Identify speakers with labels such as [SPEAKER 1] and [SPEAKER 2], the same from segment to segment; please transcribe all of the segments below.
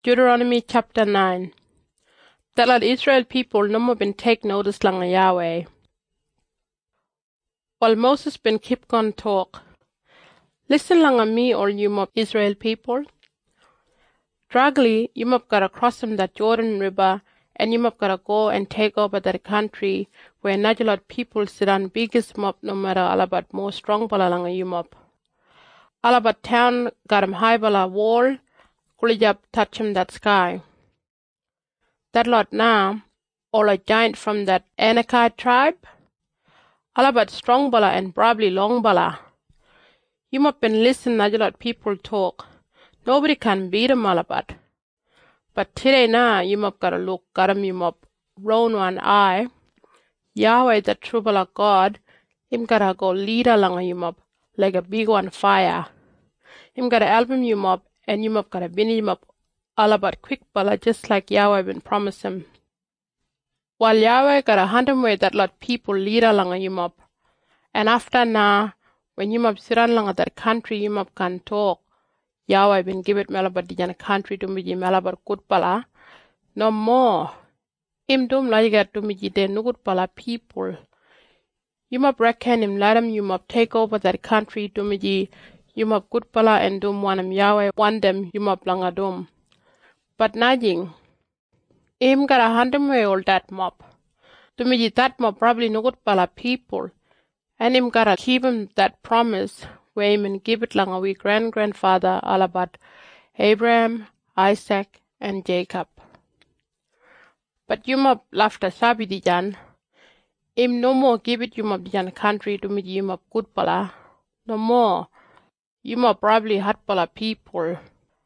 [SPEAKER 1] Deuteronomy chapter 9. That let Israel people no more been take notice langa Yahweh. While Moses been keep gon talk. Listen langa me, all you mob Israel people. Dragly, you mob gotta cross that Jordan River, and you mob gotta go and take over that country where Najalot people sit on biggest mob no matter alabat more strong bala langa you mob. Alabat town got high bala wall, kulijab touch that sky. That lot now, all a giant from that Anakite tribe, alabat strong bala and probably long bala. You must been listen Najalot people talk. Nobody can beat 'em alabat. But today now, you must gotta look, you must round one eye. Yahweh the true bala God, him gotta go lead along you must like a big one fire. Him gotta album you must and you must gotta bin him up alabat quick bala just like Yahweh been promised him. While Yahweh gotta hunt him way that lot people lead along you must. And after now, when you must sit along that country you must can talk. Yahweh been give it malabat dijan country to me malabat good bala. No more. Him dum like to me de nugut bala people. You must reckon him let him you must take over that country to me you must good bala and dum one him Yahweh want them you must langa dum. But nothing. Him gotta hunt him way all that mob. To me that mob probably nugut bala people. And him gotta keep him that promise where him give it langa we grandfather alabat Abraham, Isaac, and Jacob. But you mob laughter sabi dijan. Him no more give it you mob dijan country to me you mob good bala. No more. You mob probably hot bala people.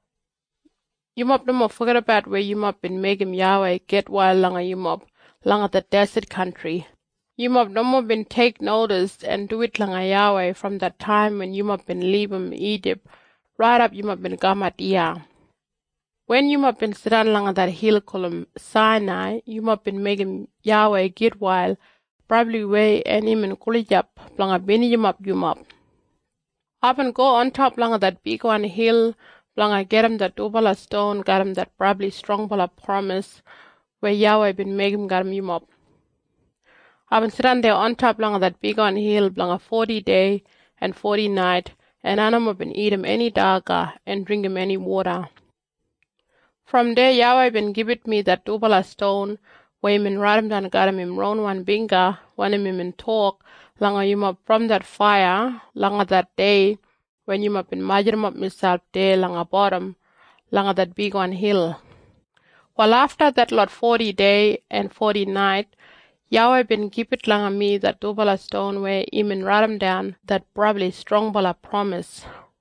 [SPEAKER 1] You mob no more forget about where you mob been making Yahweh get wild langa you mob langa the desert country. You mob no more been take notice and do it langa Yahweh from that time when you mob been leaving Egypt. Right up you mob been gamat iya. When you mob been sit down langa that hill called Sinai, you mob been making Yahweh get wild. Probably way and him and kulijap langa bini you mob. Up and go on top langa that big one hill. Langa get him that dobala stone, got him that probably strong bala promise where Yahweh been making got him you mob. I've been sitting there on top langa that big on hill langa 40 day and 40 night, and I know been eat him any daga and drink him any water. From there Yahweh been give it me that dobala stone where him and write him down got him round one binga, one him in talk langa you mob from that fire langa that day when you mob been measure him up myself there langa bottom langa that big one hill. While after that lot 40 day and 40 night, Yahweh been keep it langa me that dobala stone where him and write him down that probably strong bala promise.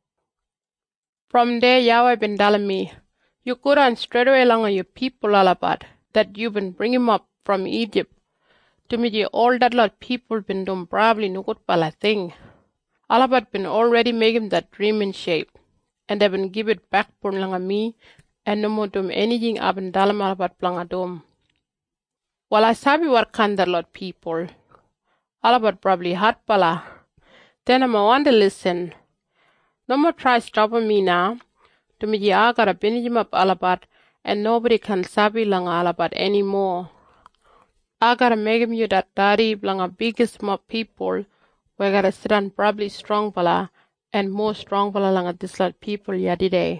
[SPEAKER 1] From there Yahweh been telling me, you go down straight away langa your people alabat that you been bring him up from Egypt. To me all that lot people been doing probably no good bala thing. Alabat been already making that dream in shape, and they been give it back for langa me, and no more dum anything up and dalam alabat planga dum. Well, I sabi what kind that lot people. Alabat probably hot bala. Then I'm a wonder listen. No more try stopping me now. To me I gotta bin him up alabat, and nobody can sabi langa alabat anymore. I gotta make him you that daddy langa biggest mob people. We gotta sit on probably strong bala and more strong bala langa this lot people yadiday.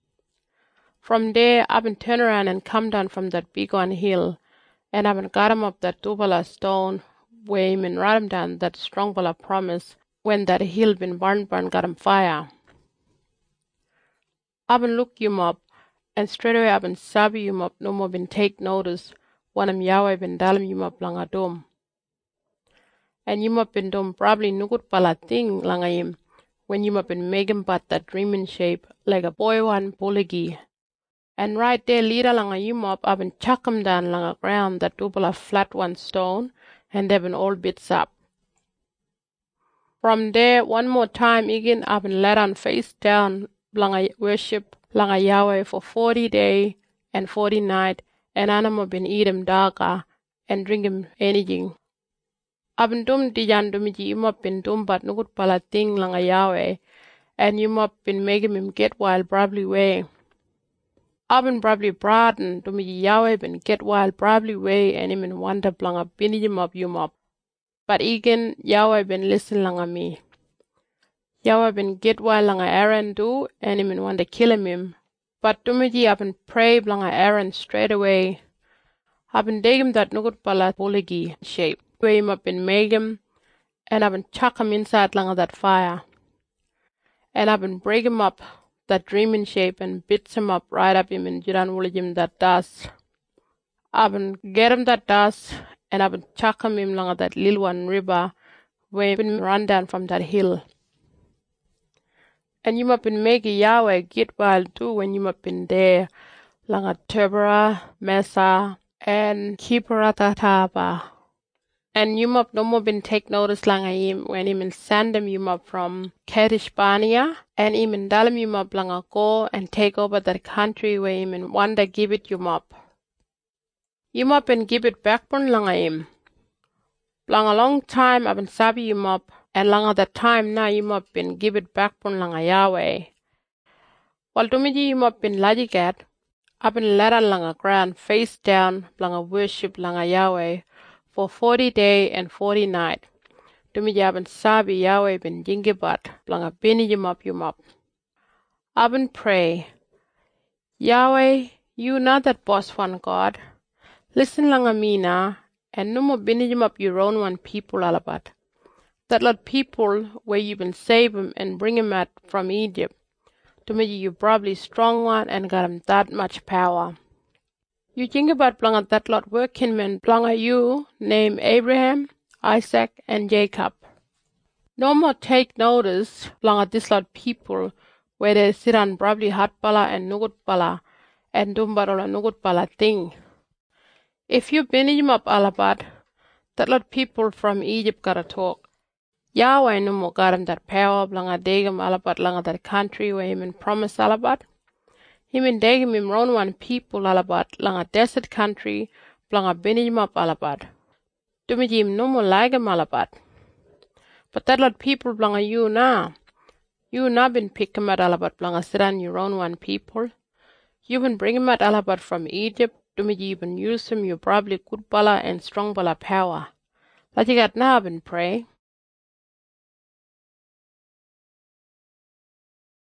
[SPEAKER 1] From there I've been turn around and come down from that big one hill, and I've been got him up that dobala stone where him and write him down that strong bala promise when that hill been burn got him fire. I've been look you up, and straight away I've been sabi you up no more been take notice when him Yahweh been dalim you up langa dom. And you must been done probably no good bala thing langa him when you must been making but that dream in shape like a boy one buligi. And right there leader langa you mop I've been chuck him down langa ground that double flat one stone and they've been all bits up. From there one more time again I've been let on face down langa worship langa Yahweh for 40 day and 40 night, and anamo been eat him daga and drink him anything. I've been dum dijan dumiji you mop been dum but no good pala thing langa Yahweh, and you mop been making him get wild probably way. Abin brabli braden dumiji Yahweh ben get wild brabli way and imin wonder blanga binijim yumop. But igen Yahweh ben listen langa me. Yahweh ben get wild langa Aaron do and imin wonder kill him. But dumiji abin pray blanga Aaron straight away. Abin degim that nugut pala poligi shape. Way him up in megim and I've been chuck him inside langa that fire. And I've been break him up that dreaming shape and bits him up right up him in Jiran Wulijim that dust. I've been get him that dust and I've been chuck him in langa that little one river where he been run down from that hill. And you must been making Yahweh get wild too when you must been there langa Tubera, Mesa, and Kiparatataba. And you must no more been take notice langa him when him send him you must from Kadesh Barnea and him in dalam you must langa go and take over that country where him in wonder give it you must. You must been give it back pon langa him. Langa long time I've been sabi you must and langa that time now you must been give it back pon langa Yahweh. While dumiji you must been lajigat, I've been let langa ground face down langa worship langa Yahweh for 40 day and 40 night. Dumiji I've been sabi Yahweh been jingibat langa bini you mop. I've been pray. Yahweh, you not that boss one God. Listen langa me na and no more bini you your own one people alabat. That lot people where you been save him and bring him out from Egypt. Dumiji you probably strong one and got him that much power. You think about blanga that lot working men blanga you name Abraham, Isaac, and Jacob. No more take notice blanga this lot people where they sit on probably hot bala and nugut bala and dumbarola nugut bala thing. If you been him up alabat, that lot people from Egypt gotta talk. Yahweh no more got him that power blanga degum alabat langa that country where him in promise alabat. Him in degum him round one people alabat langa desert country blanga binijim up alabat. Dumiji him no more like him alabat. But that lot people blanga you na. You na been pick him at alabat blanga siran your own one people. You been bring him at alabat from Egypt. Dumiji you been use him you probably good bala and strong bala power. Like you got na been pray.